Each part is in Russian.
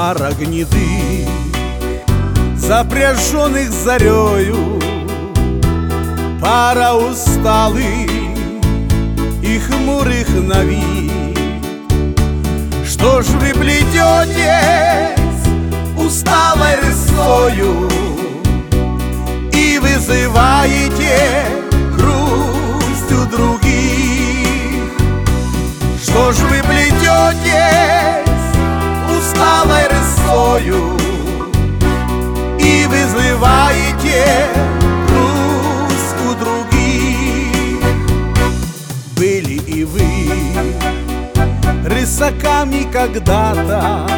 пара гнедых, запряженных зарею, пара усталых и хмурых на вид. Что ж вы плететесь усталой рысою и вызываете грусть у других? Что ж вы плететесь усталой рысою и вызываете грусть у других? Были и вы рысаками когда-то,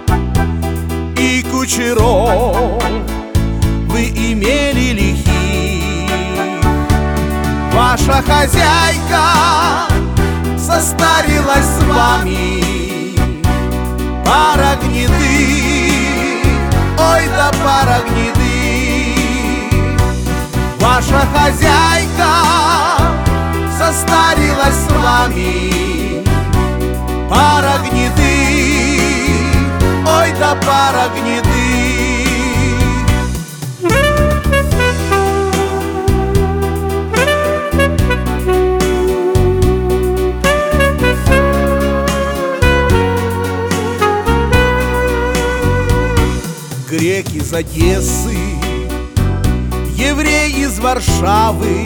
и кучеров вы имели лихих. Ваша хозяйка состарилась с вами, пара гнедых, ой да пара гнедых. Ваша хозяйка состарилась с вами, пара гнедых, ой да пара гнедых. Грек из Одессы, еврей из Варшавы,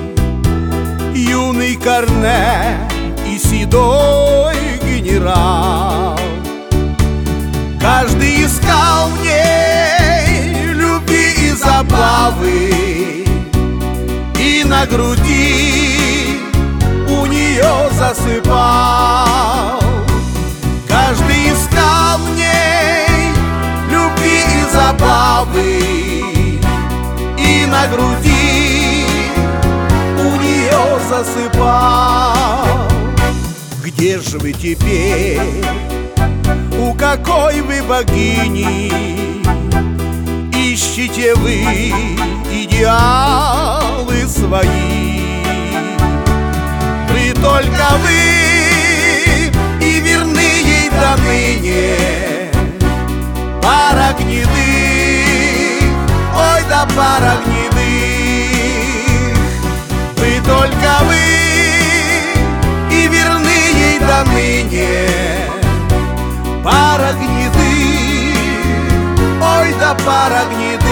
юный Корнет и седой генерал. Каждый искал в ней любви и забавы, и на груди у нее засыпал. Каждый искал в ней любви и забавы, и на груди у нее засыпал. Где же вы теперь? У какой вы богини ищете вы идеалы свои? Вы только вы и верны ей до ныне, пара гнедых, ой да пара гнедых. Вы только вы и верны ей до ныне, пара гнедых, ой да пара гнедых.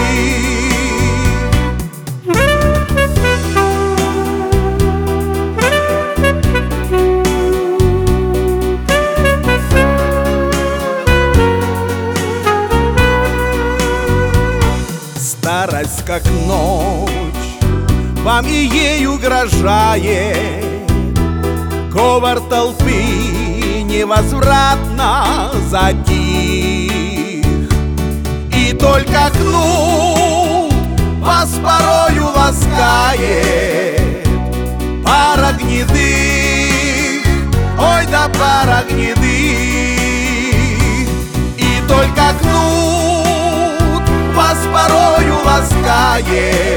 Старость как ночь вам и ей угрожает, говор толпы невозвратно затих, и только кнут вас порою ласкает, пара гнедых, ой да пара гнедых. И только кнут вас порою ласкает,